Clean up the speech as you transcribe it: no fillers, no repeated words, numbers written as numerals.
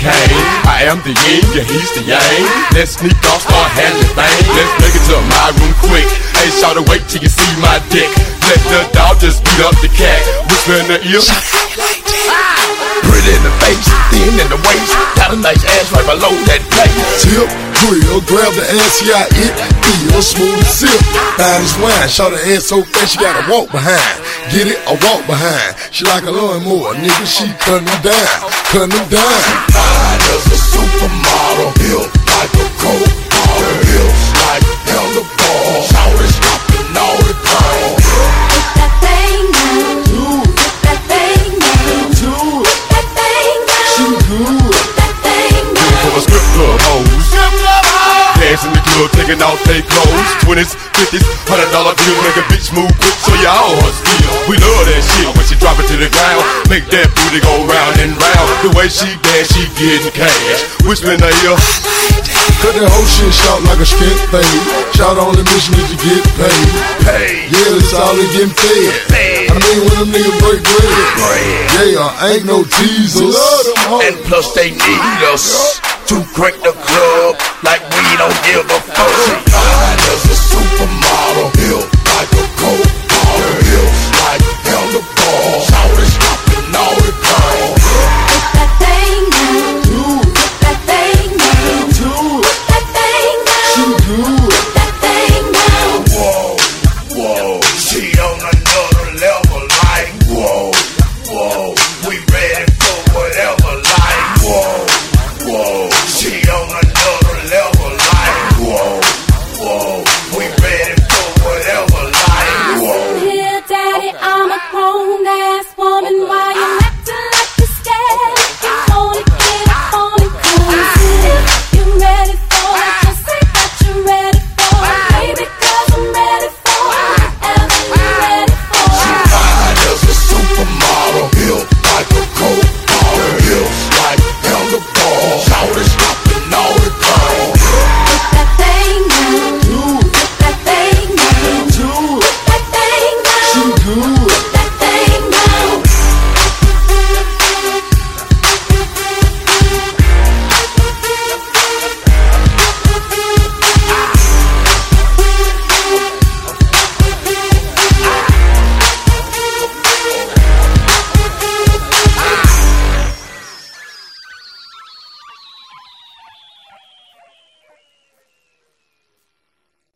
cocaine. I am the yin, yeah, he's the yang. Let's sneak off, start handling things. Let's make it to my room quick. Hey, shout wait till you see my dick. Let the dog just beat up the cat. Whisper in the ear. Pretty in the face, thin in the waist. Got a nice ass right below that plate. Tip, drill, grab the ass, yeah, it feel smooth as silk. Fine as wine, shout her ass so fast she gotta walk behind. Get it, I walk behind. She like a lawnmower, nigga, she cutting them down, cutting them down. Fine as a supermodel, built like a coke bottle, hips like handlebar. Shout it, stopping all the time. Put that thing down. Put that thing down. Put that thing down. She good. Put that thing down. For a strip club hoes. Dance in the club, taking off their clothes. 20s, 50s, $100 bills. Make a bitch move quick so you all her steal. We love that shit when she drop it to the ground. Make that booty go round and round. The way she dance, she getting cash. Whisper in her ear. Cut that whole shit short like a skint fade. Shout on the mission is to get paid. Yeah, it's all they getting fed. I mean when them niggas break bread. Yeah, ain't no teasers. And plus they need us to crank the club like we don't give a fuck.